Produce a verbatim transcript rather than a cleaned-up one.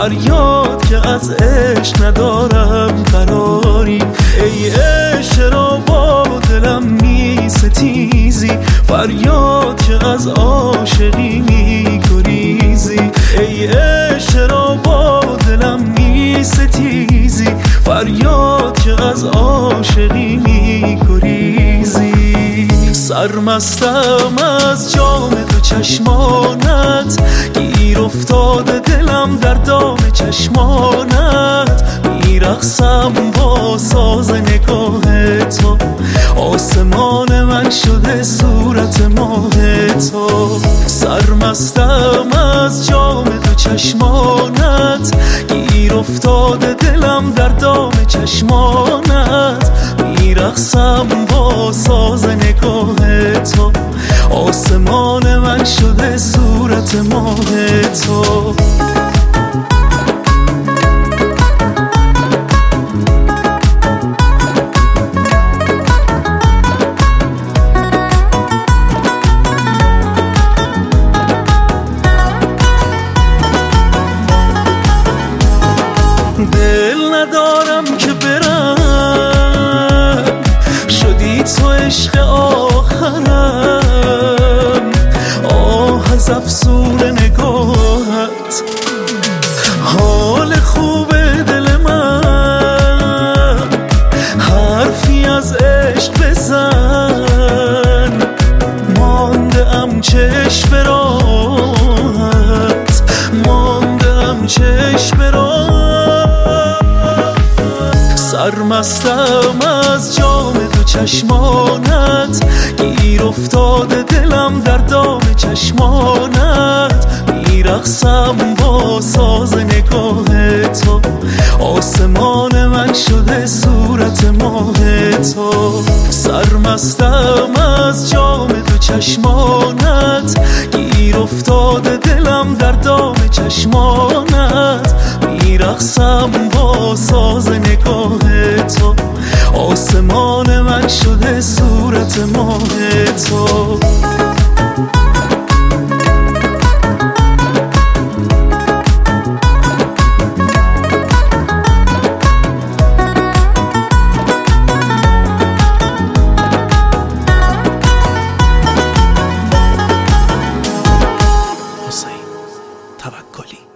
فریاد که از عشق ندارم قراری. ای عشق چرا با دلم می ستیزی، فریاد که از عاشقی می گریزی. ای عشق چرا با دلم می ستیزی، فریاد که از عاشقی می گریزی. سرمستم از جام دو چشمانت، گیر افتاده دلم در دام چشمانت. میرقصم با ساز نگاه تو، آسمان من شده صورت ماه تو. سرمستم از جام دو چشمانت، گیر افتاده دلم در دام چشمانت. میرقصم با ساز نگاه تو، آسمان من شده صورت ماه تو. دل ندارم که برم، شدی تو عشق آخرم. آه از افسون نگاهت، حال خوب دل من. حرفی از عشق بزن، مانده ام چشم به راهت، مانده ام چشم به راهت. سرمستم از جام دو چشمانت، گیر افتاده دلم در دام چشمانت. میرقصم با ساز نگاه تو، آسمان من شده صورت ماه تو. سرمستم از جام دو چشمانت، گیر افتاده دلم در دام چشمانت. میرقصم با ساز نگاه تو، آسمان من شده صورت ماه تو. حسین توکلی.